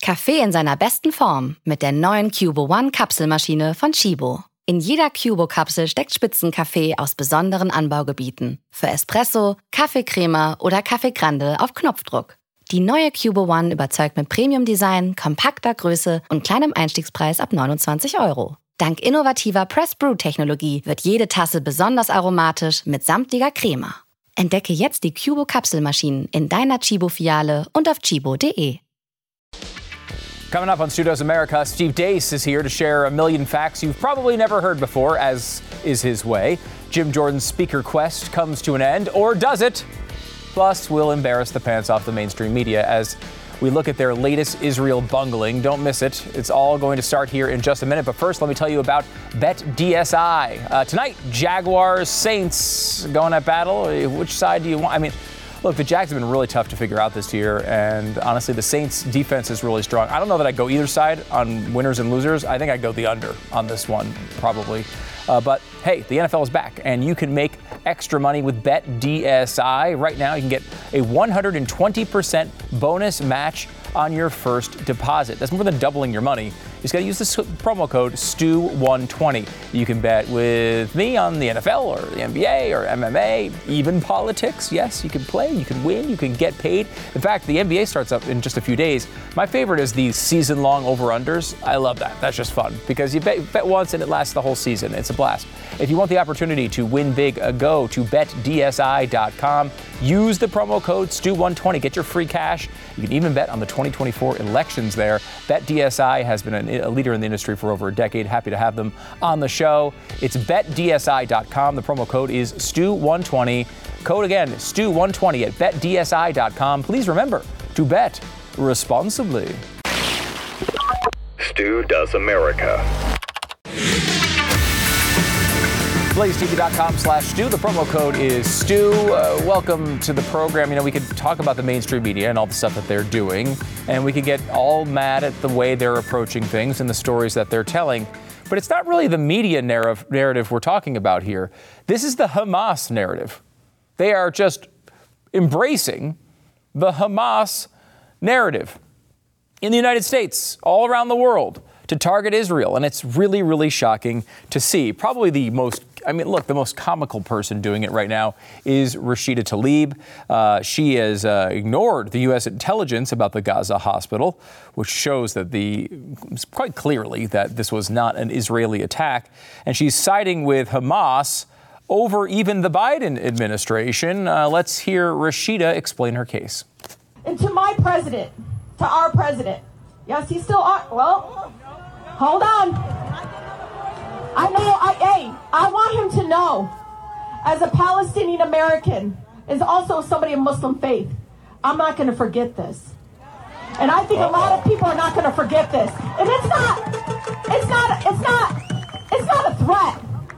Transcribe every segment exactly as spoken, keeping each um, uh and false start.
Kaffee in seiner besten Form mit der neuen Cubo One Kapselmaschine von Chibo. In jeder Cubo-Kapsel steckt Spitzenkaffee aus besonderen Anbaugebieten. Für Espresso, Kaffeecrema oder Kaffee Grande auf Knopfdruck. Die neue Cubo One überzeugt mit Premium-Design, kompakter Größe und kleinem Einstiegspreis ab neunundzwanzig Euro. Dank innovativer Press-Brew-Technologie wird jede Tasse besonders aromatisch mit samtlicher Crema. Entdecke jetzt die Cubo-Kapselmaschinen in deiner Chibo-Filiale und auf chibo punkt de. Coming up on Stu Does America, Steve Deace is here to share a million facts you've probably never heard before, as is his way. Jim Jordan's speaker quest comes to an end, or does it? Plus, we'll embarrass the pants off the mainstream media as we look at their latest Israel bungling. Don't miss it. It's all going to start here in just a minute. But first, let me tell you about Bet D S I. Uh, tonight, Jaguars, Saints going at battle. Which side do you want? I mean, look, the Jags have been really tough to figure out this year, and honestly, the Saints' defense is really strong. I don't know that I'd go either side on winners and losers. I think I'd go the under on this one, probably. Uh, but hey, the N F L is back, and you can make extra money with Bet D S I. Right now, you can get a one hundred twenty percent bonus match on your first deposit. That's more than doubling your money. You just got to use this promo code S T U one twenty. You can bet with me on the N F L or the N B A or M M A, even politics. Yes, you can play, you can win, you can get paid. In fact, the N B A starts up in just a few days. My favorite is the season-long over-unders. I love that. That's just fun because you bet, bet once and it lasts the whole season. It's a blast. If you want the opportunity to win big, uh, go to bet D S I dot com. Use the promo code S T U one twenty. Get your free cash. You can even bet on the twenty twenty-four elections there. Bet D S I has been a leader in the industry for over a decade. Happy to have them on the show. It's bet D S I dot com. The promo code is S T U one twenty. Code again, S T U one twenty at bet D S I dot com. Please remember to bet responsibly. Stu Does America. Blaze T V dot com slash Stu. The promo code is Stu. Uh, welcome to the program. You know, we could talk about the mainstream media and all the stuff that they're doing, and we could get all mad at the way they're approaching things and the stories that they're telling. But it's not really the media narrative, narrative we're talking about here. This is the Hamas narrative. They are just embracing the Hamas narrative in the United States, all around the world, to target Israel. And it's really, really shocking to see. Probably the most, I mean, look, the most comical person doing it right now is Rashida Tlaib. Uh, she has uh, ignored the U S intelligence about the Gaza hospital, which shows that the, quite clearly that this was not an Israeli attack. And she's siding with Hamas over even the Biden administration. Uh, let's hear Rashida explain her case. And to my president, to our president, yes, he's still on, well, hold on. I know, I, hey, I want him to know, as a Palestinian American, is also somebody of Muslim faith, I'm not going to forget this. And I think a lot of people are not going to forget this. And it's not, it's not, it's not, it's not a threat.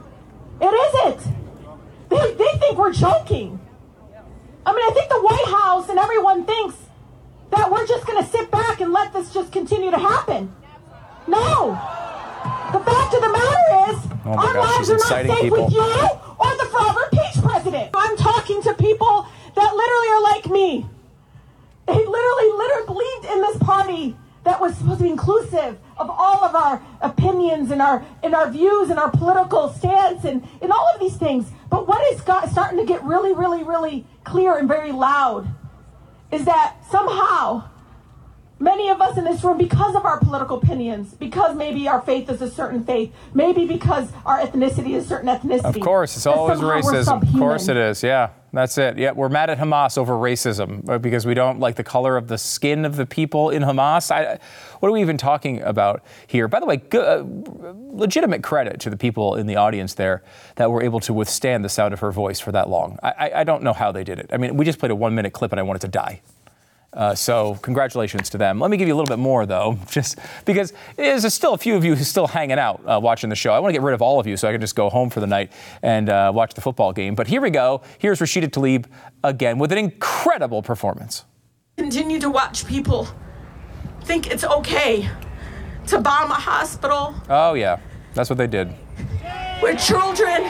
It isn't. They, they think we're joking. I mean, I think the White House and everyone thinks that we're just going to sit back and let this just continue to happen. No. The fact of the matter is, oh our gosh, lives are not safe people. with you or the forever impeached president. I'm talking to people that literally are like me. They literally, literally believed in this party that was supposed to be inclusive of all of our opinions and our and our views and our political stance and, and all of these things. But what is got, starting to get really, really, really clear and very loud is that somehow many of us in this room, because of our political opinions, because maybe our faith is a certain faith, maybe because our ethnicity is a certain ethnicity. Of course, it's always racism. Of course it is, yeah. That's it. Yeah, we're mad at Hamas over racism because we don't like the color of the skin of the people in Hamas. I, what are we even talking about here? By the way, good, uh, legitimate credit to the people in the audience there that were able to withstand the sound of her voice for that long. I, I, I don't know how they did it. I mean, we just played a one-minute clip and I wanted to die. Uh, so congratulations to them. Let me give you a little bit more, though, just because there's still a few of you who's still hanging out uh, watching the show. I want to get rid of all of you so I can just go home for the night and uh, watch the football game. But here we go. Here's Rashida Tlaib again with an incredible performance. Continue to watch people think it's okay to bomb a hospital. Oh, yeah. That's what they did. Where children...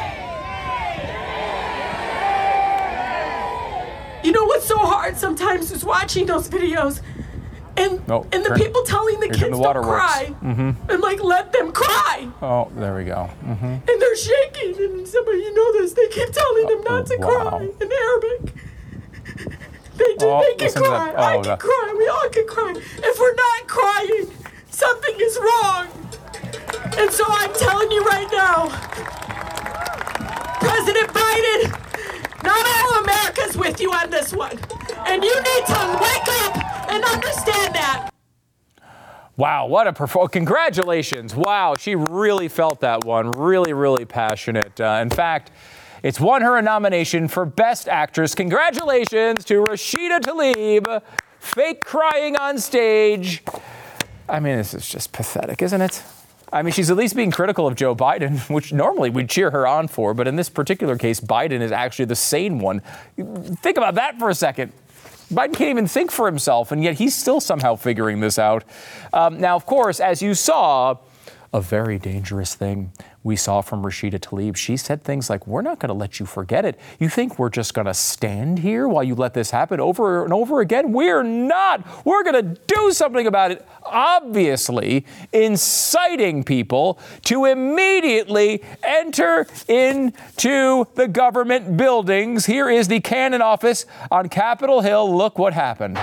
You know what's so hard sometimes is watching those videos And oh, and the turn, people telling the kids the don't cry. Mm-hmm. And like, let them cry. Oh, there we go. Mm-hmm. And they're shaking. And somebody, you know this, they keep telling them not to oh, wow. cry in Arabic. They do, oh, they can cry. Oh, I can no. cry. We all can cry. If we're not crying, something is wrong. And so I'm telling you right now, President Biden, not all America's with you on this one. And you need to wake up and understand that. Wow, what a performance. Congratulations. Wow, she really felt that one. Really, really passionate. Uh, in fact, it's won her a nomination for Best Actress. Congratulations to Rashida Tlaib, fake crying on stage. I mean, this is just pathetic, isn't it? I mean, she's at least being critical of Joe Biden, which normally we'd cheer her on for. But in this particular case, Biden is actually the sane one. Think about that for a second. Biden can't even think for himself, and yet he's still somehow figuring this out. Um, now, of course, as you saw, a very dangerous thing we saw from Rashida Tlaib. She said things like, we're not going to let you forget it. You think we're just going to stand here while you let this happen over and over again? We're not. We're going to do something about it. Obviously, inciting people to immediately enter into the government buildings. Here is the Cannon office on Capitol Hill. Look what happened.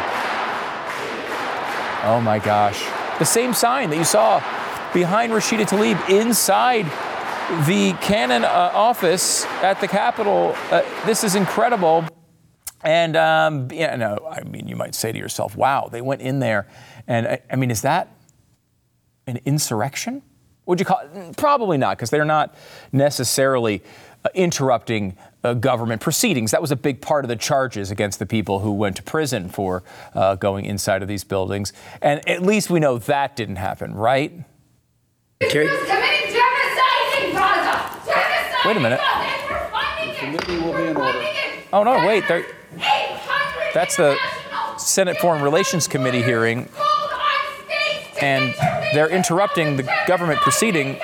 Oh, my gosh. The same sign that you saw behind Rashida Tlaib inside the Cannon uh, office at the Capitol. Uh, this is incredible. And, um, yeah, no, I mean, you might say to yourself, wow, they went in there. And, I, I mean, is that an insurrection? Would you call it? Probably not, because they're not necessarily uh, interrupting uh, government proceedings. That was a big part of the charges against the people who went to prison for uh, going inside of these buildings. And at least we know that didn't happen, right? Carrie? Committing genocide in Gaza. Genocide Wait a minute. The committee will be in order. Oh, no, wait. That's the Senate Foreign Relations Committee hearing. And they're interrupting the government proceeding.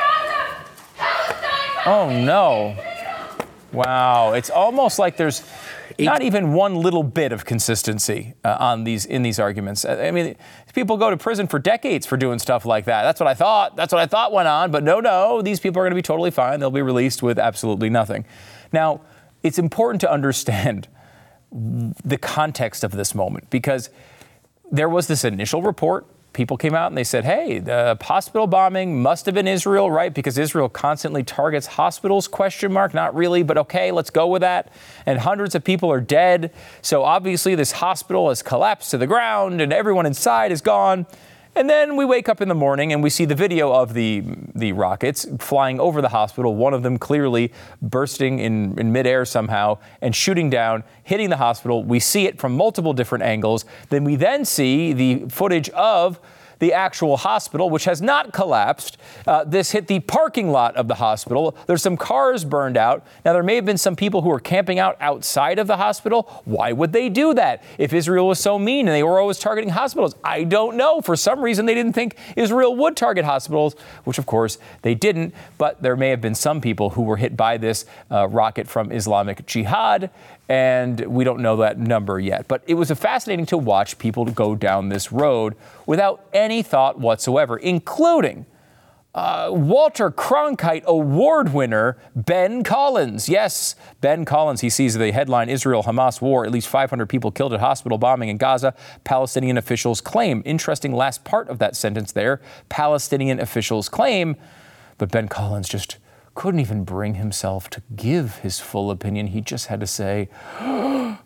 Oh, no. Wow. It's almost like there's not even one little bit of consistency uh, on these in these arguments. I mean, people go to prison for decades for doing stuff like that. That's what I thought. That's what I thought went on. But no, no, these people are going to be totally fine. They'll be released with absolutely nothing. Now, it's important to understand the context of this moment, because there was this initial report. People came out and they said, hey, the hospital bombing must have been Israel, right? Because Israel constantly targets hospitals, question mark. Not really, but okay, let's go with that. And hundreds of people are dead. So obviously this hospital has collapsed to the ground and everyone inside is gone. And then we wake up in the morning and we see the video of the the rockets flying over the hospital, one of them clearly bursting in, in midair somehow and shooting down, hitting the hospital. We see it from multiple different angles. Then we then see the footage of the actual hospital, which has not collapsed. Uh, this hit the parking lot of the hospital. There's some cars burned out. Now, there may have been some people who were camping out outside of the hospital. Why would they do that if Israel was so mean and they were always targeting hospitals? I don't know. For some reason, they didn't think Israel would target hospitals, which, of course, they didn't. But there may have been some people who were hit by this uh, rocket from Islamic Jihad, and we don't know that number yet. But it was fascinating to watch people go down this road without any thought whatsoever, including uh, Walter Cronkite Award winner Ben Collins. Yes, Ben Collins. He sees the headline, Israel-Hamas war, at least five hundred people killed at hospital bombing in Gaza, Palestinian officials claim. Interesting last part of that sentence there, Palestinian officials claim. But Ben Collins just couldn't even bring himself to give his full opinion. He just had to say, a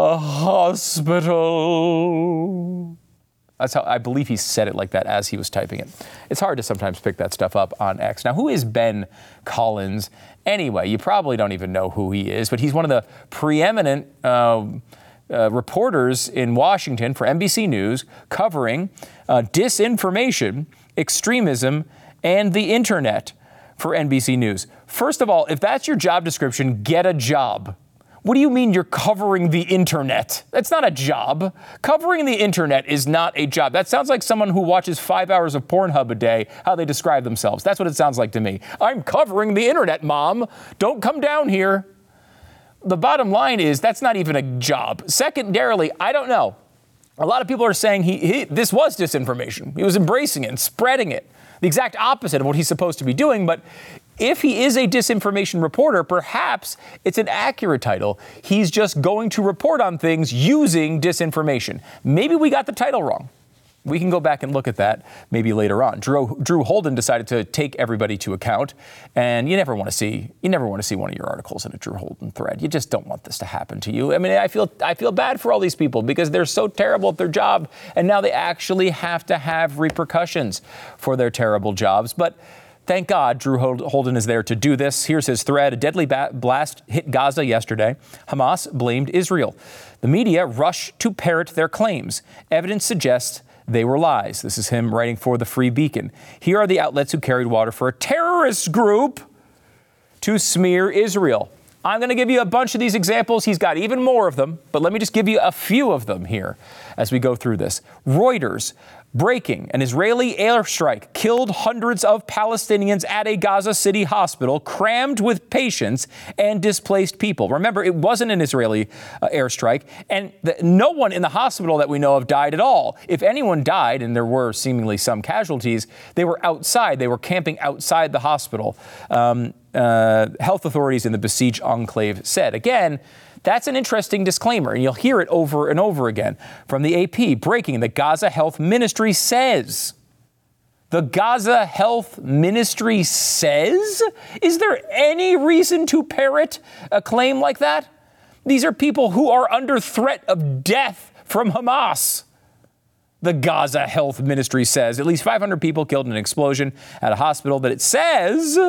hospital. That's how I believe he said it like that as he was typing it. It's hard to sometimes pick that stuff up on X. Now, who is Ben Collins? Anyway, you probably don't even know who he is, but he's one of the preeminent uh, uh, reporters in Washington for N B C News covering uh, disinformation, extremism, and the internet for N B C News. First of all, if that's your job description, get a job. What do you mean you're covering the internet? That's not a job. Covering the internet is not a job. That sounds like someone who watches five hours of Pornhub a day, how they describe themselves. That's what it sounds like to me. I'm covering the internet, Mom. Don't come down here. The bottom line is that's not even a job. Secondarily, I don't know. A lot of people are saying he, he this was disinformation. He was embracing it and spreading it. The exact opposite of what he's supposed to be doing. But if he is a disinformation reporter, perhaps it's an accurate title. He's just going to report on things using disinformation. Maybe we got the title wrong. We can go back and look at that maybe later on. Drew, Drew Holden decided to take everybody to account, and you never want to see you never want to see one of your articles in a Drew Holden thread. You just don't want this to happen to you. I mean, I feel I feel bad for all these people because they're so terrible at their job, and now they actually have to have repercussions for their terrible jobs. But thank God Drew Holden is there to do this. Here's his thread. A deadly ba- blast hit Gaza yesterday. Hamas blamed Israel. The media rushed to parrot their claims. Evidence suggests they were lies. This is him writing for the Free Beacon. Here are the outlets who carried water for a terrorist group to smear Israel. I'm going to give you a bunch of these examples. He's got even more of them, but let me just give you a few of them here as we go through this. Reuters. Breaking, an Israeli airstrike killed hundreds of Palestinians at a Gaza City hospital crammed with patients and displaced people. Remember, it wasn't an Israeli uh, airstrike, and the, no one in the hospital that we know of died at all. If anyone died, and there were seemingly some casualties, they were outside. They were camping outside the hospital. Um, uh, health authorities in the besieged enclave said. Again, that's an interesting disclaimer, and you'll hear it over and over again from the A P. Breaking, the Gaza Health Ministry says. The Gaza Health Ministry says? Is there any reason to parrot a claim like that? These are people who are under threat of death from Hamas. The Gaza Health Ministry says. At least five hundred people killed in an explosion at a hospital that it says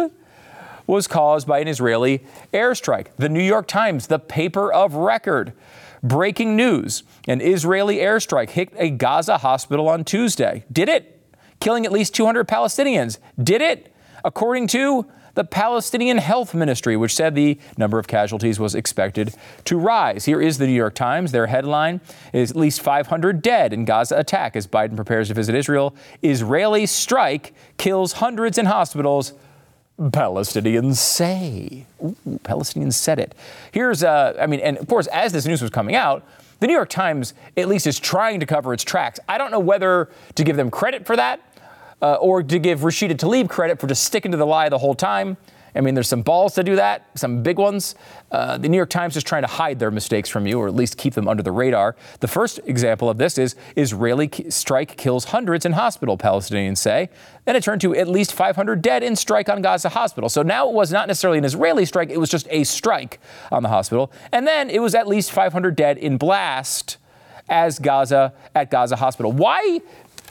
was caused by an Israeli airstrike. The New York Times, the paper of record. Breaking news. An Israeli airstrike hit a Gaza hospital on Tuesday. Did it? Killing at least two hundred Palestinians. Did it? According to the Palestinian Health Ministry, which said the number of casualties was expected to rise. Here is the New York Times. Their headline is at least five hundred dead in Gaza attack as Biden prepares to visit Israel. Israeli strike kills hundreds in hospitals. Palestinians say. Ooh, Palestinians said it. Here's, uh, I mean, and of course, as this news was coming out, the New York Times at least is trying to cover its tracks. I don't know whether to give them credit for that uh, or to give Rashida Tlaib credit for just sticking to the lie the whole time. I mean, there's some balls to do that, some big ones. Uh, the New York Times is trying to hide their mistakes from you, or at least keep them under the radar. The first example of this is Israeli strike kills hundreds in hospital, Palestinians say. Then it turned to at least five hundred dead in strike on Gaza hospital. So now it was not necessarily an Israeli strike, it was just a strike on the hospital. And then it was at least five hundred dead in blast as Gaza at Gaza hospital. Why,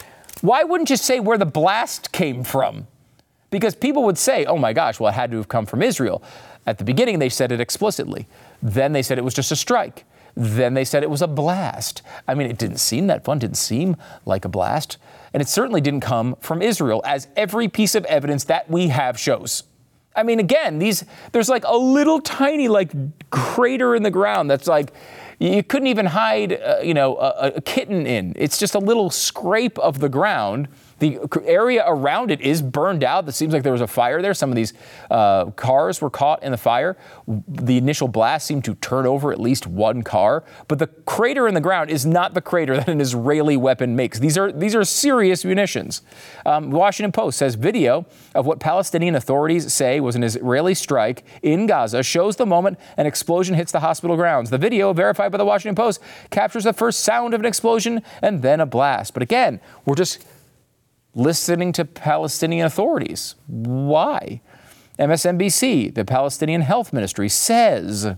why wouldn't you say where the blast came from? Because people would say, oh, my gosh, well, it had to have come from Israel. At the beginning, they said it explicitly. Then they said it was just a strike. Then they said it was a blast. I mean, it didn't seem that fun, didn't seem like a blast. And it certainly didn't come from Israel, as every piece of evidence that we have shows. I mean, again, these there's like a little tiny like crater in the ground that's like you couldn't even hide, uh, you know, a, a kitten in. It's just a little scrape of the ground. The area around it is burned out. It seems like there was a fire there. Some of these uh, cars were caught in the fire. The initial blast seemed to turn over at least one car. But the crater in the ground is not the crater that an Israeli weapon makes. These are these are serious munitions. Um, Washington Post says video of what Palestinian authorities say was an Israeli strike in Gaza shows the moment an explosion hits the hospital grounds. The video, verified by the Washington Post, captures the first sound of an explosion and then a blast. But again, we're just listening to Palestinian authorities. Why? M S N B C, the Palestinian Health Ministry, says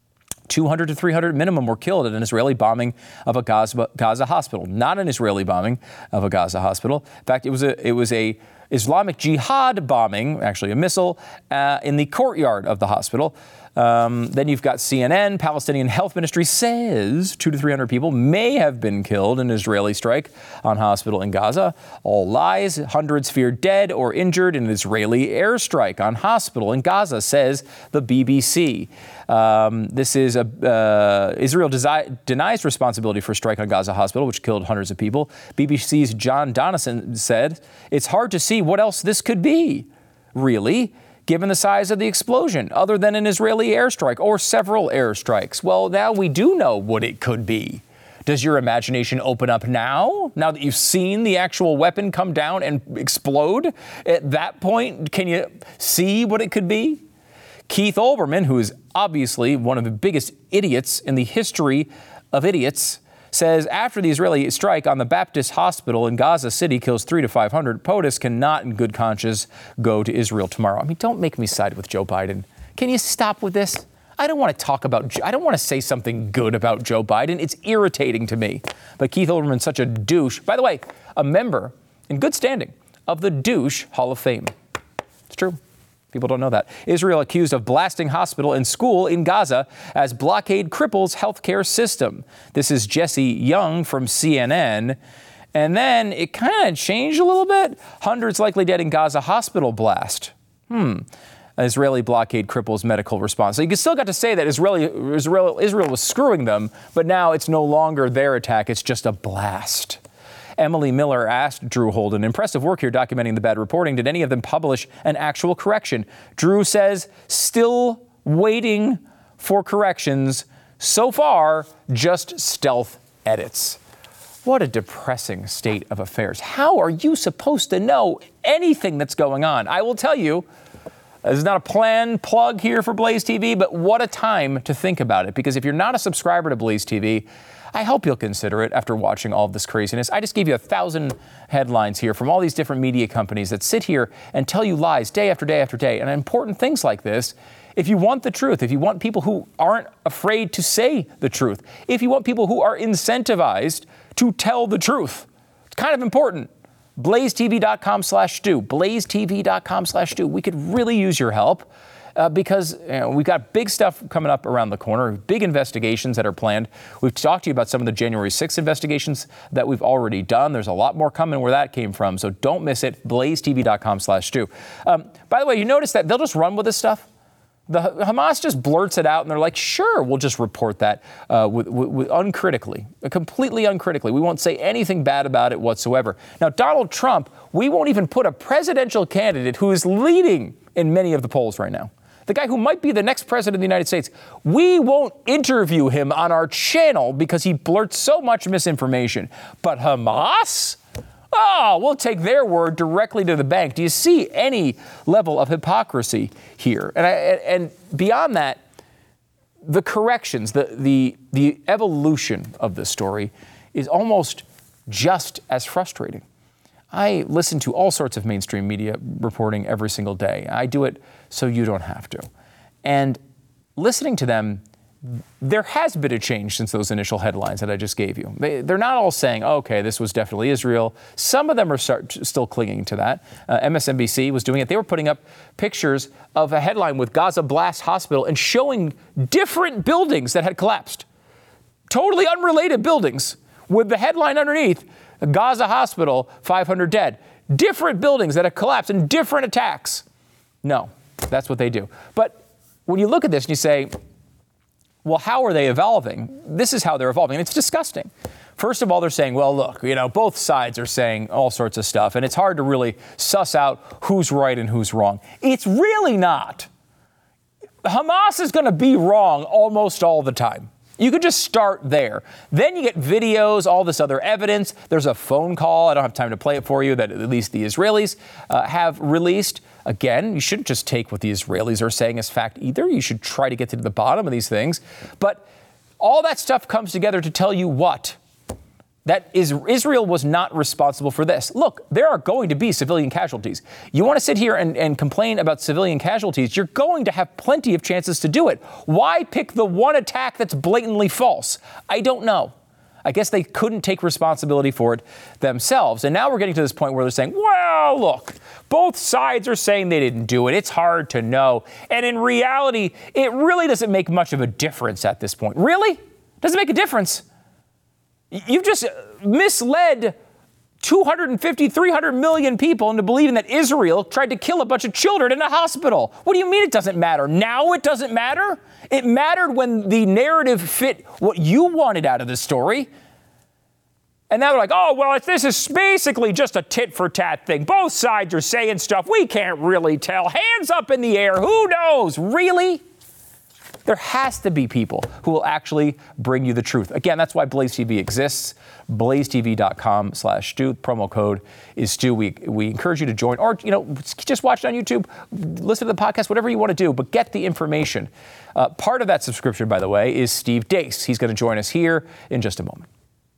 two hundred to three hundred minimum were killed in an Israeli bombing of a Gaza, Gaza hospital. Not an Israeli bombing of a Gaza hospital. In fact, it was a it was a Islamic Jihad bombing, actually a missile, uh, in the courtyard of the hospital. Um, then you've got C N N. Palestinian Health Ministry says two to three hundred people may have been killed in an Israeli strike on hospital in Gaza. All lies. Hundreds feared dead or injured in an Israeli airstrike on hospital in Gaza, says the B B C. Um, this is a uh, Israel desi- denies responsibility for a strike on Gaza hospital, which killed hundreds of people. B B C's John Donison said, "It's hard to see what else this could be, really, given the size of the explosion, other than an Israeli airstrike or several airstrikes." Well, now we do know what it could be. Does your imagination open up now, now that you've seen the actual weapon come down and explode? At that point, can you see what it could be? Keith Olbermann, who is obviously one of the biggest idiots in the history of idiots, says after the Israeli strike on the Baptist hospital in Gaza City kills three to five hundred, POTUS cannot in good conscience go to Israel tomorrow. I mean, don't make me side with Joe Biden. Can you stop with this? I don't want to talk about, I don't want to say something good about Joe Biden. It's irritating to me. But Keith Olbermann's such a douche. By the way, a member in good standing of the Douche Hall of Fame. It's true. People don't know that. Israel accused of blasting hospital and school in Gaza as blockade cripples healthcare system. This is Jesse Young from C N N. And then it kind of changed a little bit. Hundreds likely dead in Gaza hospital blast. Hmm. Israeli blockade cripples medical response. So you still got to say that Israeli, Israel, Israel was screwing them, but now it's no longer their attack. It's just a blast. Emily Miller asked Drew Holden, impressive work here documenting the bad reporting. Did any of them publish an actual correction? Drew says, still waiting for corrections. So far, just stealth edits. What a depressing state of affairs. How are you supposed to know anything that's going on? I will tell you, this is not a planned plug here for Blaze T V, but what a time to think about it. Because if you're not a subscriber to Blaze T V, I hope you'll consider it after watching all of this craziness. I just gave you a thousand headlines here from all these different media companies that sit here and tell you lies day after day after day. And important things like this, if you want the truth, if you want people who aren't afraid to say the truth, if you want people who are incentivized to tell the truth, it's kind of important. blazetv.com slash Stu. blazetv.com slash Stu. We could really use your help uh, because you know, we've got big stuff coming up around the corner, big investigations that are planned. We've talked to you about some of the January sixth investigations that we've already done. There's a lot more coming where that came from, so don't miss it. blazetv.com slash Stu. Um, by the way, you notice that they'll just run with this stuff? The Hamas just blurts it out, and they're like, sure, we'll just report that uh, with, with, with uncritically, completely uncritically. We won't say anything bad about it whatsoever. Now, Donald Trump, we won't even put a presidential candidate who is leading in many of the polls right now, the guy who might be the next president of the United States, we won't interview him on our channel because he blurts so much misinformation. But Hamas? Oh, we'll take their word directly to the bank. Do you see any level of hypocrisy here? And I, and beyond that, the corrections, the, the, the evolution of this story is almost just as frustrating. I listen to all sorts of mainstream media reporting every single day. I do it so you don't have to. And listening to them, there has been a change since those initial headlines that I just gave you. They, they're not all saying, oh, okay, this was definitely Israel. Some of them are start, still clinging to that. Uh, M S N B C was doing it. They were putting up pictures of a headline with Gaza Blast Hospital and showing different buildings that had collapsed. Totally unrelated buildings with the headline underneath, Gaza Hospital, five hundred dead. Different buildings that have collapsed in different attacks. No, that's what they do. But when you look at this and you say, well, how are they evolving? This is how they're evolving, and it's disgusting. First of all, they're saying, well, look, you know, both sides are saying all sorts of stuff, and it's hard to really suss out who's right and who's wrong. It's really not. Hamas is going to be wrong almost all the time. You could just start there. Then you get videos, all this other evidence. There's a phone call. I don't have time to play it for you that at least the Israelis uh, have released. Again, you shouldn't just take what the Israelis are saying as fact either. You should try to get to the bottom of these things. But all that stuff comes together to tell you what? That is, Israel was not responsible for this. Look, there are going to be civilian casualties. You want to sit here and, and complain about civilian casualties, you're going to have plenty of chances to do it. Why pick the one attack that's blatantly false? I don't know. I guess they couldn't take responsibility for it themselves. And now we're getting to this point where they're saying, well, look, both sides are saying they didn't do it. It's hard to know. And in reality, it really doesn't make much of a difference at this point. Really? Doesn't make a difference. You've just misled two hundred fifty, three hundred million people into believing that Israel tried to kill a bunch of children in a hospital. What do you mean it doesn't matter? Now it doesn't matter? It mattered when the narrative fit what you wanted out of the story. And now they're like, oh, well, it's, this is basically just a tit-for-tat thing. Both sides are saying stuff we can't really tell. Hands up in the air. Who knows? Really? there has to be people who will actually bring you the truth. Again, that's why Blaze T V exists. blaze t v dot com slash Stu. Promo code is Stu. We, we encourage you to join, or, you know, just watch it on YouTube, listen to the podcast, whatever you want to do, but get the information. Uh, part of that subscription, by the way, is Steve Deace. He's going to join us here in just a moment.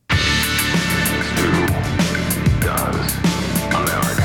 Stu does America.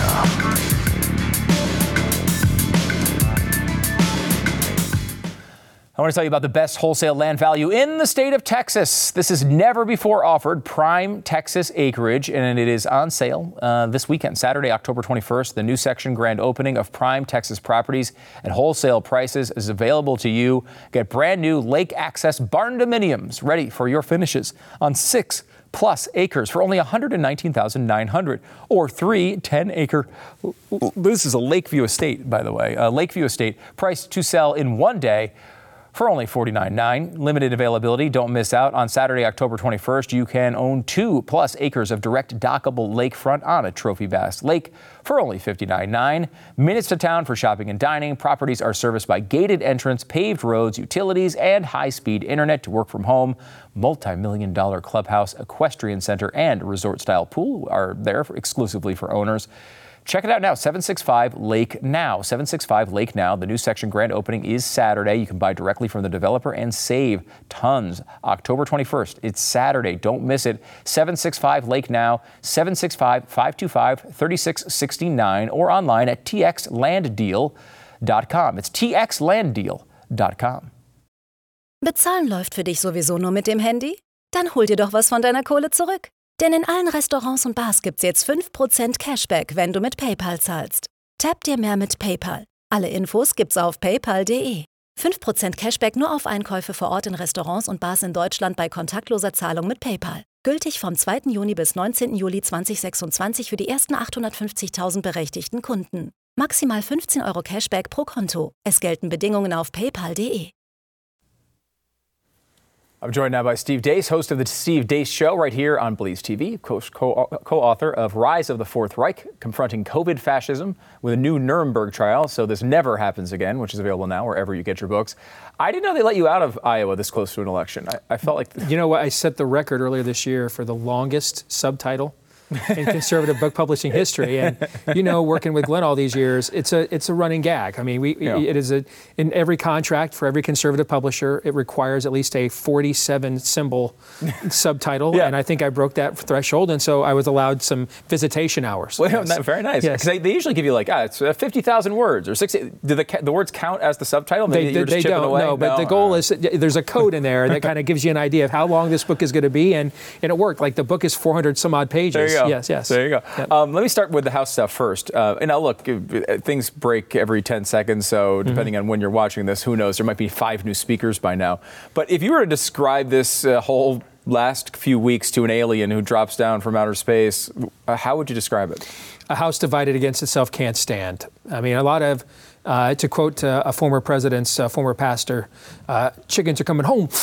I want to tell you about the best wholesale land value in the state of Texas. This is never before offered prime Texas acreage, and it is on sale uh, this weekend, Saturday, October twenty-first. The new section grand opening of prime Texas properties at wholesale prices is available to you. Get brand new lake access barn dominiums ready for your finishes on six plus acres for only one hundred nineteen thousand nine hundred dollars, or three ten acre. This is a Lakeview estate, by the way, a Lakeview estate priced to sell in one day for only forty-nine thousand nine hundred dollars. Limited availability. Don't miss out. On Saturday, October twenty-first, you can own two plus acres of direct dockable lakefront on a Trophy Bass Lake for only fifty-nine thousand nine hundred dollars. Minutes to town for shopping and dining. Properties are serviced by gated entrance, paved roads, utilities, and high-speed internet to work from home. Multi-million dollar clubhouse, equestrian center, and resort-style pool are there for, exclusively for owners. Check it out now, seven sixty-five Lake Now. seven sixty-five Lake Now. The new section grand opening is Saturday. You can buy directly from the developer and save tons. October twenty-first. It's Saturday. Don't miss it. seven sixty-five Lake Now. seven six five, five two five, three six six nine or online at t x land deal dot com. It's t x land deal dot com. Bezahlen läuft für dich sowieso nur mit dem Handy? Dann hol dir doch was von deiner Kohle zurück. Denn in allen Restaurants und Bars gibt's jetzt fünf Prozent Cashback, wenn du mit PayPal zahlst. Tap dir mehr mit PayPal. Alle Infos gibt's auf paypal punkt de. fünf Prozent Cashback nur auf Einkäufe vor Ort in Restaurants und Bars in Deutschland bei kontaktloser Zahlung mit PayPal. Gültig vom zweiten Juni bis neunzehnten Juli zweitausendsechsundzwanzig für die ersten achthundertfünfzigtausend berechtigten Kunden. Maximal fünfzehn Euro Cashback pro Konto. Es gelten Bedingungen auf paypal punkt de. I'm joined now by Steve Deace, host of the Steve Deace Show right here on Blaze T V, co- co- co-author of Rise of the Fourth Reich, Confronting COVID Fascism with a New Nuremberg Trial, so this never happens again, which is available now wherever you get your books. I didn't know they let you out of Iowa this close to an election. I, I felt like... You know what? I set the record earlier this year for the longest subtitle in conservative book publishing history, and you know, working with Glenn all these years, it's a it's a running gag. I mean, we yeah. it is a in every contract for every conservative publisher, it requires at least a forty-seven symbol subtitle, yeah. and I think I broke that threshold, and so I was allowed some visitation hours. Well, yes. Very nice. Yes. They, they usually give you like, ah, it's uh, fifty thousand words or sixty. Do the the words count as the subtitle? Maybe they you're just they chipping don't. away? No, but no? the goal uh, is there's a code in there that kind of gives you an idea of how long this book is going to be, and and it worked. Like the book is four hundred some odd pages. There you go. Yes, yes. There you go. Yep. Um, let me start with the House stuff first. Uh, and now look, things break every ten seconds, so depending mm-hmm. on when you're watching this, who knows? There might be five new speakers by now. But if you were to describe this uh, whole last few weeks to an alien who drops down from outer space, uh, how would you describe it? A house divided against itself can't stand. I mean, a lot of, uh, to quote uh, a former president's uh, former pastor, uh, chickens are coming home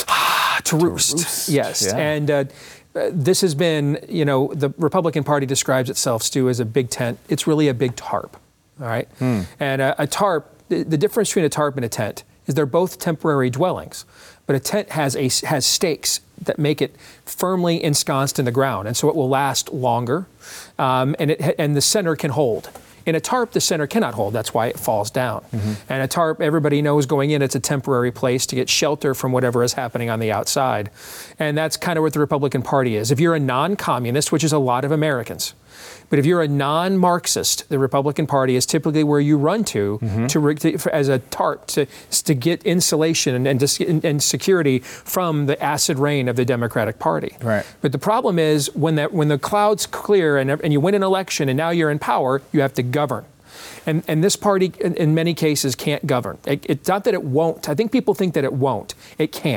to roost. To roost. Yes. Yeah. And uh, this has been, you know, the Republican Party describes itself, Stu, as a big tent. It's really a big tarp, all right? Hmm. And a, a tarp, the, the difference between a tarp and a tent is they're both temporary dwellings, but a tent has a has stakes that make it firmly ensconced in the ground, and so it will last longer, um, and it and the center can hold. In a tarp, the center cannot hold. That's why it falls down. Mm-hmm. And a tarp, everybody knows going in, it's a temporary place to get shelter from whatever is happening on the outside. And that's kind of what the Republican Party is. If you're a non-communist, which is a lot of Americans, but if you're a non-Marxist, the Republican Party is typically where you run to, mm-hmm. to, to as a tarp to, to get insulation and, and, and security from the acid rain of the Democratic Party. Right. But the problem is when that when the clouds clear and, and you win an election and now you're in power, you have to govern. And, and this party, in, in many cases, can't govern. It, it's not that it won't. I think people think that it won't. It can't.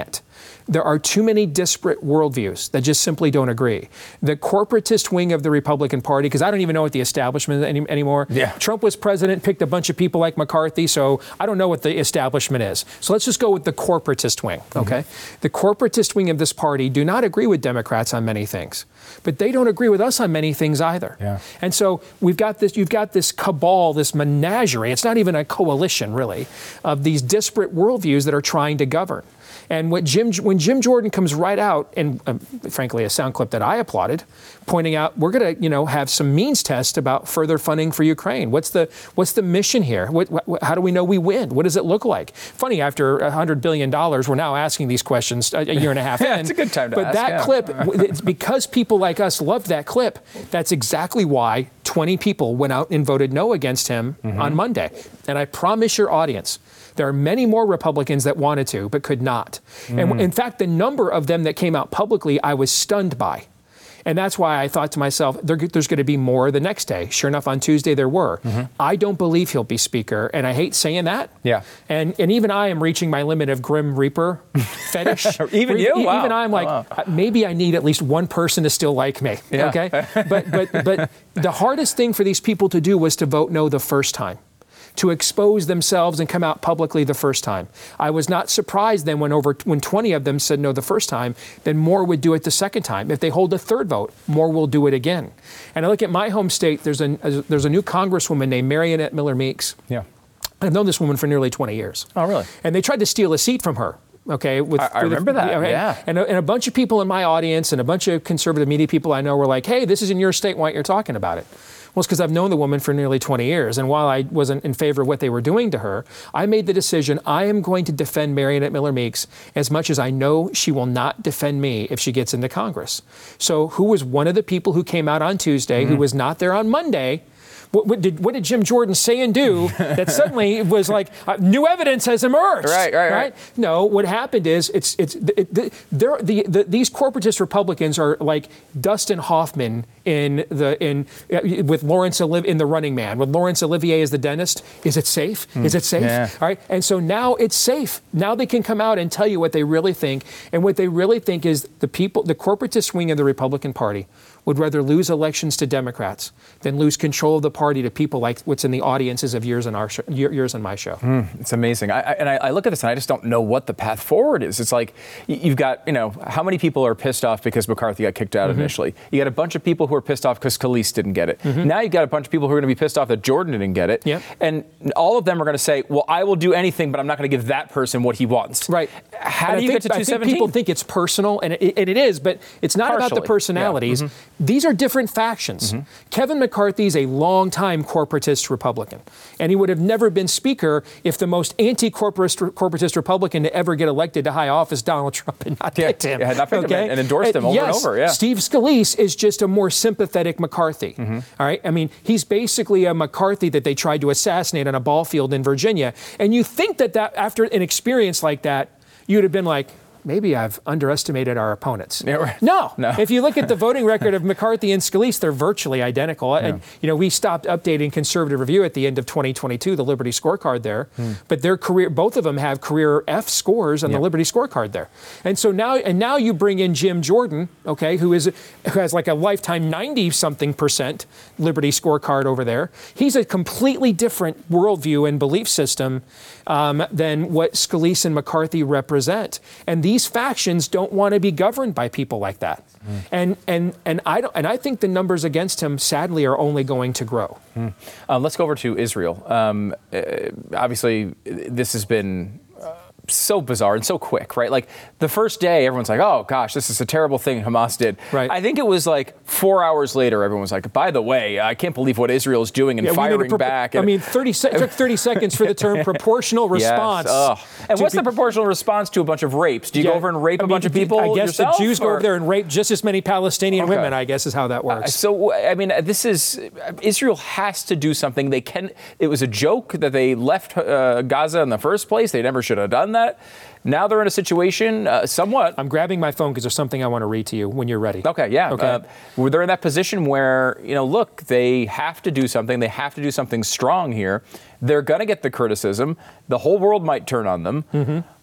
There are too many disparate worldviews that just simply don't agree. The corporatist wing of the Republican Party, because I don't even know what the establishment is any, anymore. Yeah. Trump was president, picked a bunch of people like McCarthy, so I don't know what the establishment is. So let's just go with the corporatist wing, okay? Mm-hmm. The corporatist wing of this party do not agree with Democrats on many things, but they don't agree with us on many things either. Yeah. And so we've got this, you've got this cabal, this menagerie, it's not even a coalition really, of these disparate worldviews that are trying to govern. And what Jim, when Jim Jordan comes right out, and um, frankly, a sound clip that I applauded, pointing out we're going to, you know, have some means test about further funding for Ukraine. What's the what's the mission here? What, what, how do we know we win? What does it look like? Funny, after one hundred billion dollars, we're now asking these questions a, a year and a half yeah, in. It's a good time to but ask. But that yeah. clip, it's because people like us loved that clip, that's exactly why twenty people went out and voted no against him mm-hmm. on Monday. And I promise your audience, there are many more Republicans that wanted to, but could not. Mm. And in fact, the number of them that came out publicly, I was stunned by. And that's why I thought to myself, there, there's going to be more the next day. Sure enough, on Tuesday, there were. Mm-hmm. I don't believe he'll be speaker, and I hate saying that. Yeah. And and even I am reaching my limit of Grim Reaper fetish. even you? E- Wow. Even I'm like, oh, wow. maybe I need at least one person to still like me. Yeah. Okay? but, but, but the hardest thing for these people to do was to vote no the first time, to expose themselves and come out publicly the first time. I was not surprised then when over when twenty of them said no the first time, then more would do it the second time. If they hold a third vote, more will do it again. And I look at my home state, there's a, there's a new congresswoman named Marionette Miller Meeks. Yeah. I've known this woman for nearly twenty years. Oh, really? And they tried to steal a seat from her. Okay, with, I, I remember the, that. Okay? Yeah, and a, and a bunch of people in my audience and a bunch of conservative media people I know were like, "Hey, this is in your state. Why aren't you talking about it?" Well, it's because I've known the woman for nearly twenty years, and while I wasn't in favor of what they were doing to her, I made the decision I am going to defend Marionette Miller Meeks as much as I know she will not defend me if she gets into Congress. So, who was one of the people who came out on Tuesday, mm-hmm. who was not there on Monday? What, what, did, what did Jim Jordan say and do that suddenly was like uh, new evidence has emerged? Right, right, right, right. No, what happened is it's it's it, the, the, the, these corporatist Republicans are like Dustin Hoffman in the in uh, with Laurence Olivier in The Running Man. With Laurence Olivier as the dentist, is it safe? Mm. Is it safe? Yeah. All right, and so now it's safe. Now they can come out and tell you what they really think, and what they really think is the people, the corporatist wing of the Republican Party, would rather lose elections to Democrats than lose control of the party to people like what's in the audiences of yours on our show, yours on my show. Mm, it's amazing. I, I, and I, I look at this and I just don't know what the path forward is. It's like you've got, you know, how many people are pissed off because McCarthy got kicked out mm-hmm. initially? You got a bunch of people who are pissed off because Scalise didn't get it. Mm-hmm. Now you've got a bunch of people who are going to be pissed off that Jordan didn't get it. Yep. And all of them are going to say, well, I will do anything, but I'm not going to give that person what he wants. Right. How and do I you think, get to two seventeen? I think people think it's personal, and it, and it is, but it's not Partially. about the personalities. Yeah. Mm-hmm. These are different factions. Mm-hmm. Kevin McCarthy is a longtime corporatist Republican, and he would have never been Speaker if the most anti-corporatist corporatist Republican to ever get elected to high office, Donald Trump, had not yeah, picked him. Yeah, not picked okay? him and endorsed him over yes, and over. Yeah. Steve Scalise is just a more sympathetic McCarthy. Mm-hmm. All right, I mean, he's basically a McCarthy that they tried to assassinate on a ball field in Virginia, and you think that that after an experience like that, you'd have been like, maybe I've underestimated our opponents. Yeah, right. No. no. If you look at the voting record of McCarthy and Scalise, they're virtually identical. Yeah. And, you know, we stopped updating Conservative Review at the end of twenty twenty-two, the Liberty scorecard there. Hmm. But their career, both of them have career F scores on yep. the Liberty scorecard there. And so now, and now you bring in Jim Jordan, okay, who is who has like a lifetime ninety something percent Liberty scorecard over there. He's a completely different worldview and belief system um, than what Scalise and McCarthy represent. And these These factions don't want to be governed by people like that, mm. and and and I don't, and I think the numbers against him, sadly, are only going to grow. Mm. Um, let's go over to Israel. Um, uh, obviously, this has been uh, so bizarre and so quick, right? Like the first day, everyone's like, "Oh gosh, this is a terrible thing Hamas did." Right. I think it was like four hours later, everyone was like, "By the way, I can't believe what Israel is doing and yeah, firing pro- back." And I mean, thirty se- it took thirty seconds for the term proportional response. Yes. Oh. And what's be- the proportional response to a bunch of rapes? Do you yeah, go over and rape I a mean, bunch of people I guess yourself, the Jews or? go over there and rape just as many Palestinian okay. women, I guess is how that works. Uh, so, I mean, this is, Israel has to do something. They can, it was a joke that they left uh, Gaza in the first place. They never should have done that. Now they're in a situation, uh, somewhat. I'm grabbing my phone because there's something I want to read to you when you're ready. Okay, yeah. Okay. Uh, they're in that position where, you know, look, they have to do something. They have to do something strong here. They're going to get the criticism. The whole world might turn on them. Mm-hmm.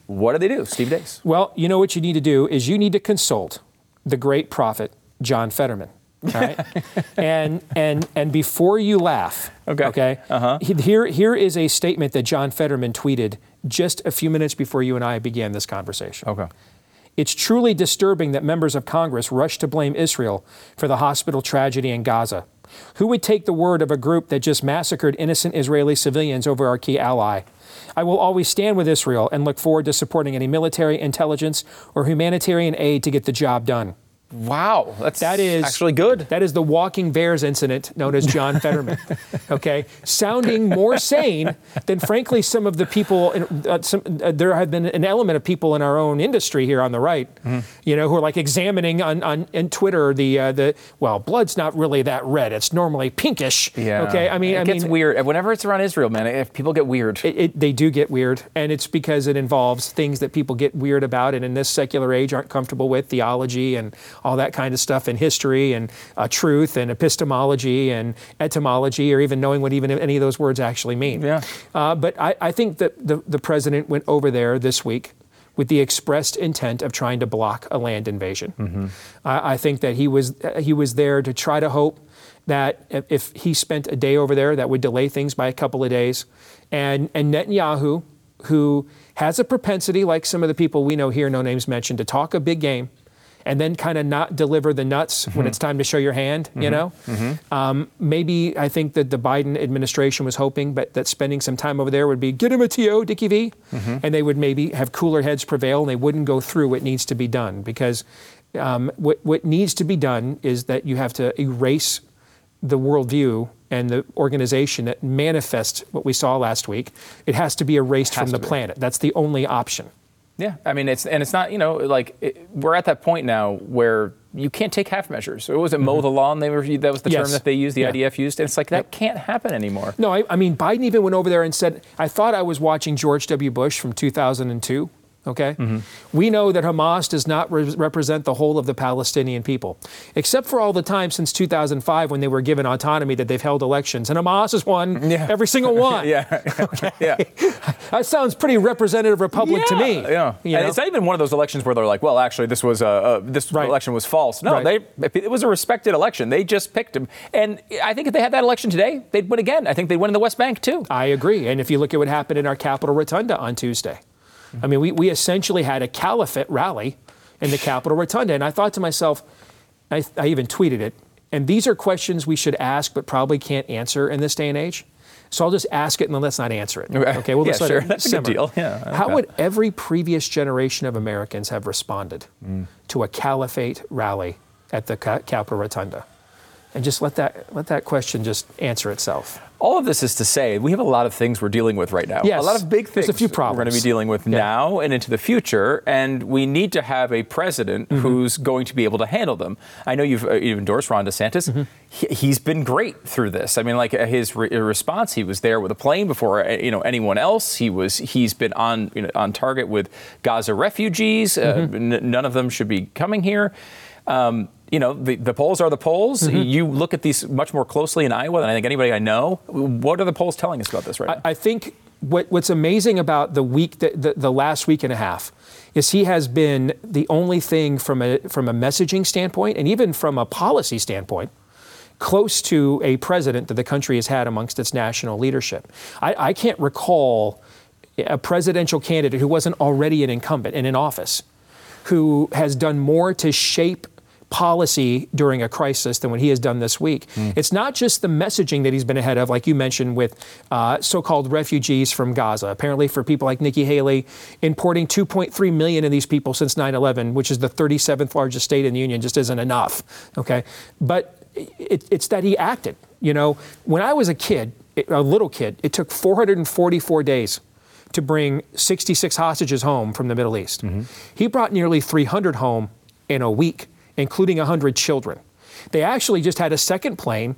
What do they do, Steve Deace? Well, you know what you need to do is you need to consult the great prophet, John Fetterman. All right? and and and before you laugh, okay, okay, uh-huh. here here is a statement that John Fetterman tweeted just a few minutes before you and I began this conversation. Okay. It's truly disturbing that members of Congress rush to blame Israel for the hospital tragedy in Gaza. Who would take the word of a group that just massacred innocent Israeli civilians over our key ally? I will always stand with Israel and look forward to supporting any military, intelligence, or humanitarian aid to get the job done. Wow, that's that is, actually good. That is the walking bears incident known as John Fetterman, okay? Sounding more sane than, frankly, some of the people, in, uh, some, uh, there have been an element of people in our own industry here on the right, mm-hmm. you know, who are like examining on, on in Twitter the, uh, the well, blood's not really that red. It's normally pinkish, yeah. okay? I mean, it I gets mean, weird. Whenever it's around Israel, man, if people get weird. It, it, they do get weird, and it's because it involves things that people get weird about and in this secular age aren't comfortable with, theology and all that kind of stuff in history and uh, truth and epistemology and etymology, or even knowing what even any of those words actually mean. Yeah. Uh, but I, I think that the, the president went over there this week with the expressed intent of trying to block a land invasion. Mm-hmm. I, I think that he was he was there to try to hope that if, if he spent a day over there, that would delay things by a couple of days. And, and Netanyahu, who has a propensity, like some of the people we know here, no names mentioned, to talk a big game, and then kind of not deliver the nuts mm-hmm. when it's time to show your hand, mm-hmm. you know? Mm-hmm. Um, maybe I think that the Biden administration was hoping but that spending some time over there would be, get him a T O, Dickie V, mm-hmm. and they would maybe have cooler heads prevail and they wouldn't go through what needs to be done. Because um, what, what needs to be done is that you have to erase the worldview and the organization that manifests what we saw last week. It has to be erased from the be. planet. That's the only option. Yeah, I mean, it's and it's not, you know, like it, we're at that point now where you can't take half measures. Or was it mm-hmm. mow the lawn? They were that was the yes. term that they used, the yeah. I D F used. And it's like that yep. can't happen anymore. No, I, I mean, Biden even went over there and said, I thought I was watching George W. Bush from two thousand two. Okay? Mm-hmm. We know that Hamas does not re- represent the whole of the Palestinian people, except for all the time since two thousand five when they were given autonomy that they've held elections. And Hamas has won yeah. every single one. yeah. Okay. yeah. That sounds pretty representative Republic yeah. to me. Yeah. You and know? it's not even one of those elections where they're like, well, actually, this was uh, uh, this right. election was false. No, right. they it was a respected election. They just picked him. And I think if they had that election today, they'd win again. I think they'd win in the West Bank, too. I agree. And if you look at what happened in our Capitol Rotunda on Tuesday, I mean, we, we essentially had a caliphate rally in the Capitol Rotunda. And I thought to myself, I, I even tweeted it, and these are questions we should ask but probably can't answer in this day and age. So I'll just ask it and then let's not answer it. Okay, we'll yeah, just let sure. it That's simmer. a good deal. Yeah, okay. How would every previous generation of Americans have responded mm. to a caliphate rally at the Capitol Rotunda? And just let that let that question just answer itself. All of this is to say we have a lot of things we're dealing with right now. Yes, a lot of big things there's a few problems we're going to be dealing with yeah. now and into the future, and we need to have a president mm-hmm. who's going to be able to handle them. I know you've, uh, you've endorsed Ron DeSantis. Mm-hmm. He, he's been great through this. I mean, like uh, his re- response, he was there with a plane before uh, you know anyone else. He was he's been on you know, on target with Gaza refugees. Mm-hmm. Uh, n- none of them should be coming here. Um, You know, the, the polls are the polls. Mm-hmm. You look at these much more closely in Iowa than I think anybody I know. What are the polls telling us about this right now? I, I think what, what's amazing about the week, the, the, the last week and a half, is he has been the only thing from a from a messaging standpoint and even from a policy standpoint close to a president that the country has had amongst its national leadership. I, I can't recall a presidential candidate who wasn't already an incumbent and in office who has done more to shape policy during a crisis than what he has done this week. Mm. It's not just the messaging that he's been ahead of, like you mentioned, with uh, so-called refugees from Gaza. Apparently for people like Nikki Haley, importing two point three million of these people since nine eleven, which is the thirty-seventh largest state in the union, just isn't enough. Okay, but it, it's that he acted. You know, when I was a kid, a little kid, it took four hundred forty-four days to bring sixty-six hostages home from the Middle East. Mm-hmm. He brought nearly three hundred home in a week, including one hundred children. They actually just had a second plane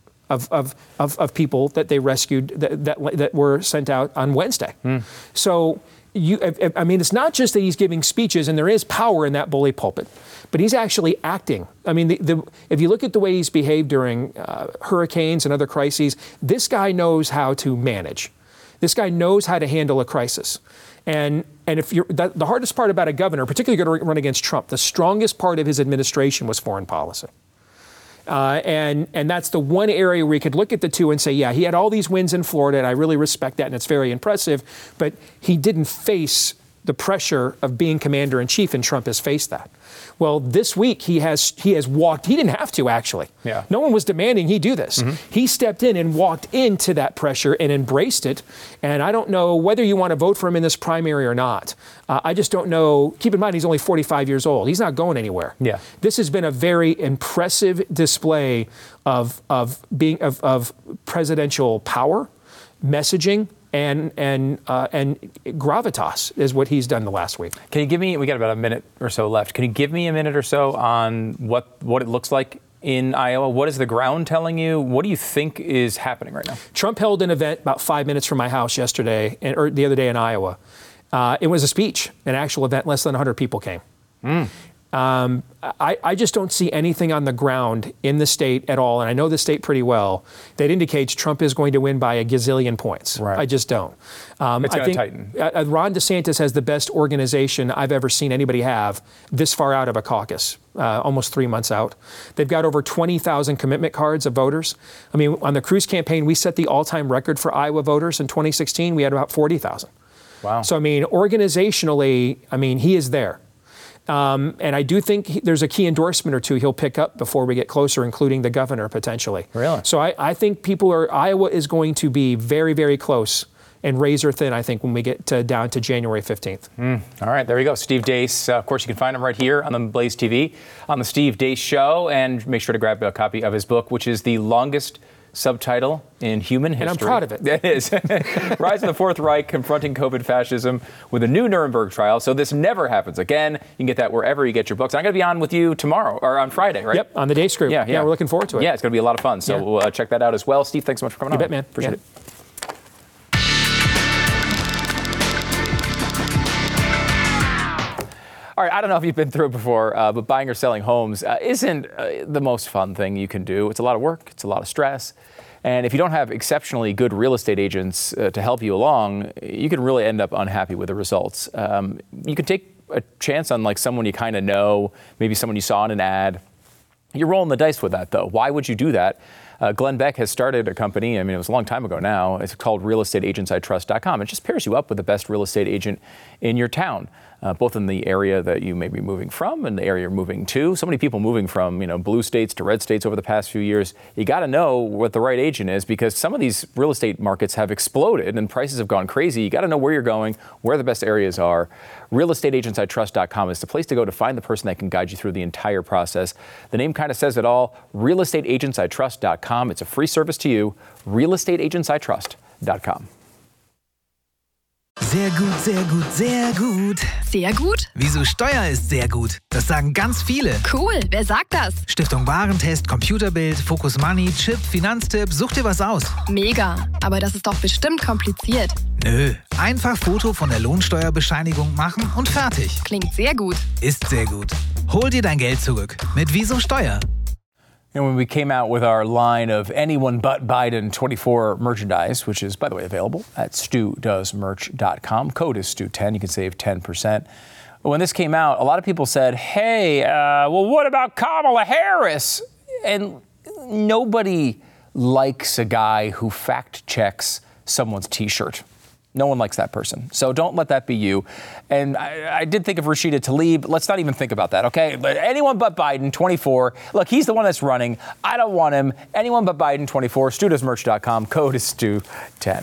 of of, of, of people that they rescued that, that that were sent out on Wednesday. Mm. So, you, I mean, it's not just that he's giving speeches, and there is power in that bully pulpit, but he's actually acting. I mean, the, the, if you look at the way he's behaved during uh, hurricanes and other crises, this guy knows how to manage. This guy knows how to handle a crisis. And and if you're that, the hardest part about a governor, particularly going to run against Trump, the strongest part of his administration was foreign policy. Uh, and and that's the one area where you could look at the two and say, yeah, he had all these wins in Florida, and I really respect that, and it's very impressive. But he didn't face the pressure of being commander in chief, and Trump has faced that. Well, this week he has he has walked. He didn't have to, actually. Yeah. No one was demanding he do this. Mm-hmm. He stepped in and walked into that pressure and embraced it. And I don't know whether you want to vote for him in this primary or not. Uh, I just don't know. Keep in mind, he's only forty-five years old. He's not going anywhere. Yeah. This has been a very impressive display of of being of, of presidential power, messaging, and and uh, and gravitas is what he's done the last week. Can you give me, we got about a minute or so left. Can you give me a minute or so on what, what it looks like in Iowa? What is the ground telling you? What do you think is happening right now? Trump held an event about five minutes from my house yesterday, or the other day in Iowa. Uh, it was a speech, an actual event. Less than one hundred people came. Mm. Um, I, I just don't see anything on the ground in the state at all, and I know the state pretty well, that indicates Trump is going to win by a gazillion points. Right. I just don't. Um, it's going to tighten. Uh, Ron DeSantis has the best organization I've ever seen anybody have this far out of a caucus, uh, almost three months out. They've got over twenty thousand commitment cards of voters. I mean, on the Cruz campaign, we set the all-time record for Iowa voters in twenty sixteen. We had about forty thousand. Wow. So, I mean, organizationally, I mean, he is there. Um, and I do think he, there's a key endorsement or two he'll pick up before we get closer, including the governor potentially. Really? So I, I think people are, Iowa is going to be very, very close and razor thin, I think, when we get to, down to January fifteenth. Mm. All right, there you go. Steve Deace. Uh, of course, you can find him right here on the Blaze T V, on the Steve Deace Show. And make sure to grab a copy of his book, which is the longest subtitle in human history. And I'm proud of it. It is. Rise of the Fourth Reich, Confronting COVID Fascism with a New Nuremberg Trial. So this never happens again. You can get that wherever you get your books. I'm going to be on with you tomorrow, or on Friday, right? Yep, on the Day Screw. Yeah, yeah. yeah we're looking forward to it. Yeah, it's going to be a lot of fun. So yeah. we'll uh, check that out as well. Steve, thanks so much for coming you on. You bet, man. Appreciate yeah. it. All right, I don't know if you've been through it before, uh, but buying or selling homes uh, isn't uh, the most fun thing you can do. It's a lot of work. It's a lot of stress. And if you don't have exceptionally good real estate agents uh, to help you along, you can really end up unhappy with the results. Um, you can take a chance on like someone you kind of know, maybe someone you saw in an ad. You're rolling the dice with that, though. Why would you do that? Uh, Glenn Beck has started a company. I mean, it was a long time ago now. It's called real estate agents I trust dot com. It just pairs you up with the best real estate agent in your town, uh, both in the area that you may be moving from and the area you're moving to. So many people moving from, you know, blue states to red states over the past few years. You got to know what the right agent is, because some of these real estate markets have exploded and prices have gone crazy. You got to know where you're going, where the best areas are. real estate agents I trust dot com is the place to go to find the person that can guide you through the entire process. The name kind of says it all. real estate agents I trust dot com. It's a free service to you. real estate agents I trust dot com. Sehr gut, sehr gut, sehr gut. Sehr gut? Wieso Steuer ist sehr gut? Das sagen ganz viele. Cool, wer sagt das? Stiftung Warentest, Computerbild, Focus Money, Chip, Finanztipp, such dir was aus. Mega, aber das ist doch bestimmt kompliziert. Nö, einfach Foto von der Lohnsteuerbescheinigung machen und fertig. Klingt sehr gut. Ist sehr gut. Hol dir dein Geld zurück mit Wieso Steuer. And when we came out with our line of Anyone But Biden twenty-four merchandise, which is, by the way, available at stu does merch dot com. Code is stu ten. You can save ten percent. When this came out, a lot of people said, hey, uh, well, what about Kamala Harris? And nobody likes a guy who fact checks someone's T-shirt. No one likes that person. So don't let that be you. And I, I did think of Rashida Tlaib. Let's not even think about that, okay? But Anyone But Biden, twenty-four. Look, he's the one that's running. I don't want him. Anyone But Biden, twenty-four. stu does merch dot com. Code is stu ten.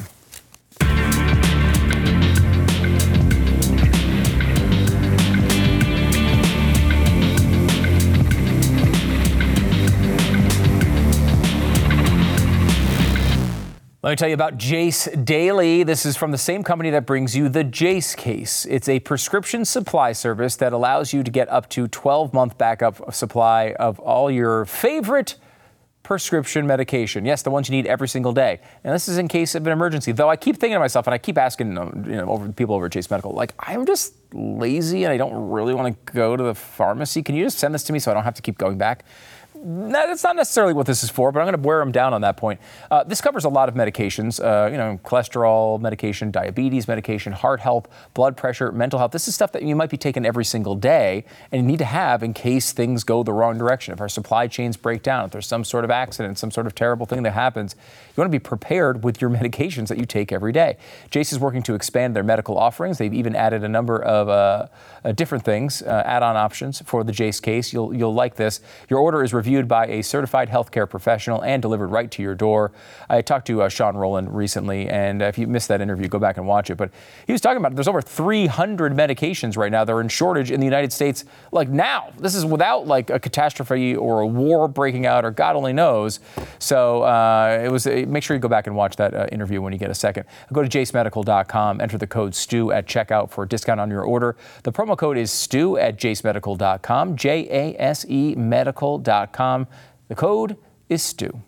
Let me tell you about Jace Daily. This is from the same company that brings you the Jace case. It's a prescription supply service that allows you to get up to twelve-month backup supply of all your favorite prescription medication. Yes, the ones you need every single day. And this is in case of an emergency. Though I keep thinking to myself, and I keep asking you know, over people over at Chase Medical, like, I'm just lazy and I don't really want to go to the pharmacy. Can you just send this to me so I don't have to keep going back? that's not necessarily what this is for, but I'm going to wear him down on that point. Uh, this covers a lot of medications, uh, you know, cholesterol medication, diabetes medication, heart health, blood pressure, mental health. This is stuff that you might be taking every single day and you need to have in case things go the wrong direction. If our supply chains break down, if there's some sort of accident, some sort of terrible thing that happens, you want to be prepared with your medications that you take every day. Jase is working to expand their medical offerings. They've even added a number of uh, uh, different things, uh, add-on options for the Jase case. You'll, you'll like this. Your order is reviewed by a certified healthcare professional and delivered right to your door. I talked to uh, Sean Rowland recently, and uh, if you missed that interview, go back and watch it. But he was talking about there's over three hundred medications right now that are in shortage in the United States, like now. This is without like a catastrophe or a war breaking out or God only knows. So uh, it was. Uh, make sure you go back and watch that uh, interview when you get a second. Go to jase medical dot com, enter the code STU at checkout for a discount on your order. The promo code is STU at jase medical dot com, J A S E medical dot com. The code is STU.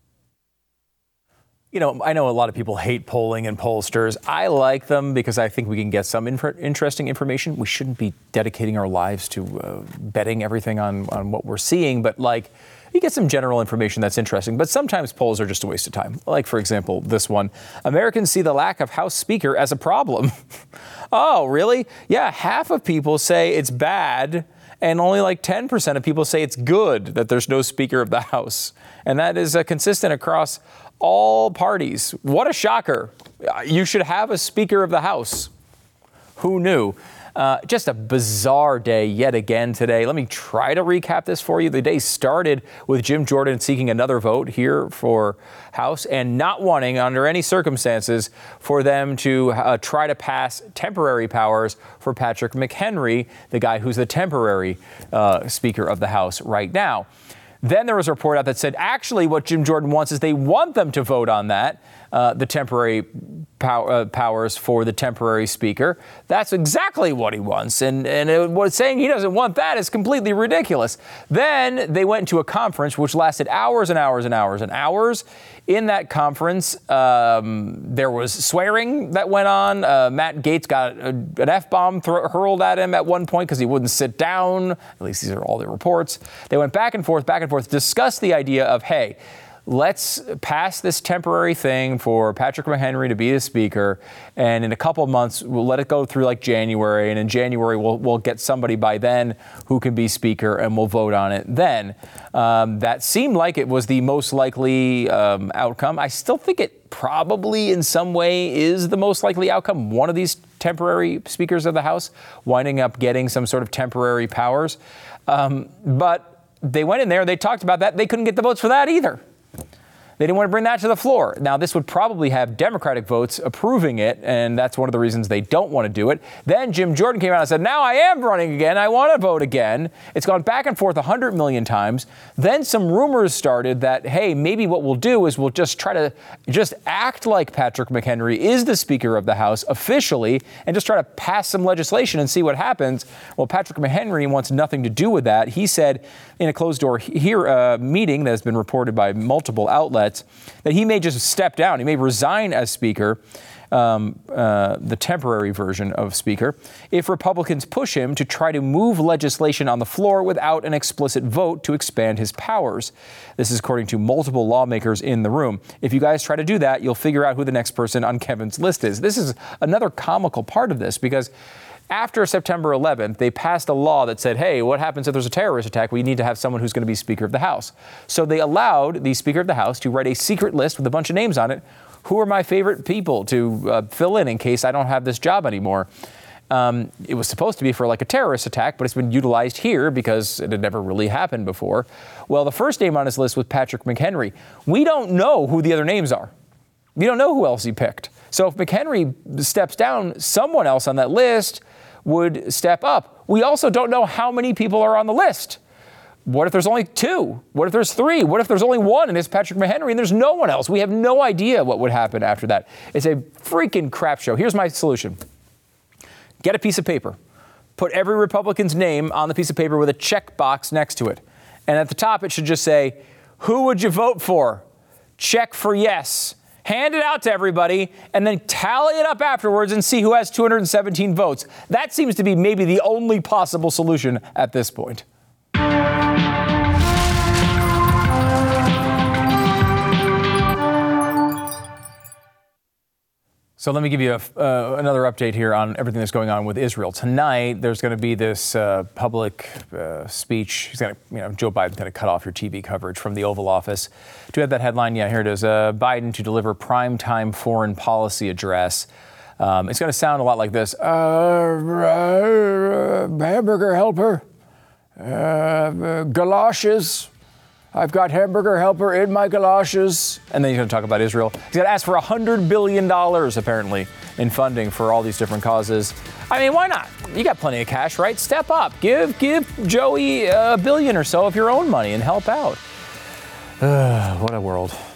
You know, I know a lot of people hate polling and pollsters. I like them because I think we can get some inf- interesting information. We shouldn't be dedicating our lives to uh, betting everything on, on what we're seeing, but like, you get some general information that's interesting, but sometimes polls are just a waste of time. Like, for example, this one. Americans see the lack of House Speaker as a problem. Oh, really? Yeah, half of people say it's bad, and only like ten percent of people say it's good that there's no Speaker of the House. And that is uh, consistent across all parties. What a shocker. You should have a Speaker of the House. Who knew? Uh, just a bizarre day yet again today. Let me try to recap this for you. The day started with Jim Jordan seeking another vote here for House and not wanting, under any circumstances, for them to uh, try to pass temporary powers for Patrick McHenry, the guy who's the temporary uh, Speaker of the House right now. Then there was a report out that said actually what Jim Jordan wants is they want them to vote on that, uh, the temporary pow- uh, powers for the temporary speaker. That's exactly what he wants. And, and it, what saying he doesn't want that is completely ridiculous. Then they went to a conference which lasted hours and hours and hours and hours. In that conference, um, there was swearing that went on. Uh, Matt Gaetz got a, an F-bomb th- hurled at him at one point because he wouldn't sit down. At least these are all the reports. They went back and forth, back and forth, discussed the idea of, hey, let's pass this temporary thing for Patrick McHenry to be the speaker, and in a couple of months, we'll let it go through like January, and in January, we'll, we'll get somebody by then who can be speaker, and we'll vote on it then. Um, that seemed like it was the most likely um, outcome. I still think it probably in some way is the most likely outcome. One of these temporary speakers of the House winding up getting some sort of temporary powers. Um, but they went in there, they talked about that. They couldn't get the votes for that either. They didn't want to bring that to the floor. Now, this would probably have Democratic votes approving it, and that's one of the reasons they don't want to do it. Then Jim Jordan came out and said, now I am running again. I want to vote again. It's gone back and forth one hundred million times. Then some rumors started that, hey, maybe what we'll do is we'll just try to just act like Patrick McHenry is the Speaker of the House officially and just try to pass some legislation and see what happens. Well, Patrick McHenry wants nothing to do with that. He said in a closed-door here, uh, meeting that has been reported by multiple outlets that he may just step down. He may resign as Speaker, um, uh, the temporary version of Speaker, if Republicans push him to try to move legislation on the floor without an explicit vote to expand his powers. This is according to multiple lawmakers in the room. If you guys try to do that, you'll figure out who the next person on Kevin's list is. This is another comical part of this because after September eleventh, they passed a law that said, hey, what happens if there's a terrorist attack? We need to have someone who's going to be Speaker of the House. So they allowed the Speaker of the House to write a secret list with a bunch of names on it. Who are my favorite people to uh, fill in in case I don't have this job anymore? Um, it was supposed to be for like a terrorist attack, but it's been utilized here because it had never really happened before. Well, the first name on his list was Patrick McHenry. We don't know who the other names are. We don't know who else he picked. So if McHenry steps down, someone else on that list would step up. We also don't know how many people are on the list. What if there's only two? What if there's three? What if there's only one and it's Patrick McHenry and there's no one else? We have no idea what would happen after that. It's a freaking crap show. Here's my solution. Get a piece of paper. Put every Republican's name on the piece of paper with a check box next to it. And at the top, it should just say, who would you vote for? Check for yes. Hand it out to everybody, and then tally it up afterwards and see who has two hundred seventeen votes. That seems to be maybe the only possible solution at this point. So let me give you a, uh, another update here on everything that's going on with Israel. Tonight, there's going to be this uh, public uh, speech. He's going to, you know, Joe Biden's going to cut off your T V coverage from the Oval Office. Do you have that headline? Yeah, here it is. Uh, Biden to deliver primetime foreign policy address. Um, it's going to sound a lot like this. Uh, uh, hamburger helper, uh, galoshes. I've got hamburger helper in my galoshes. And then he's going to talk about Israel. He's going to ask for one hundred billion dollars, apparently, in funding for all these different causes. I mean, why not? You got plenty of cash, right? Step up. Give give Joey a billion or so of your own money and help out. Uh, what a world.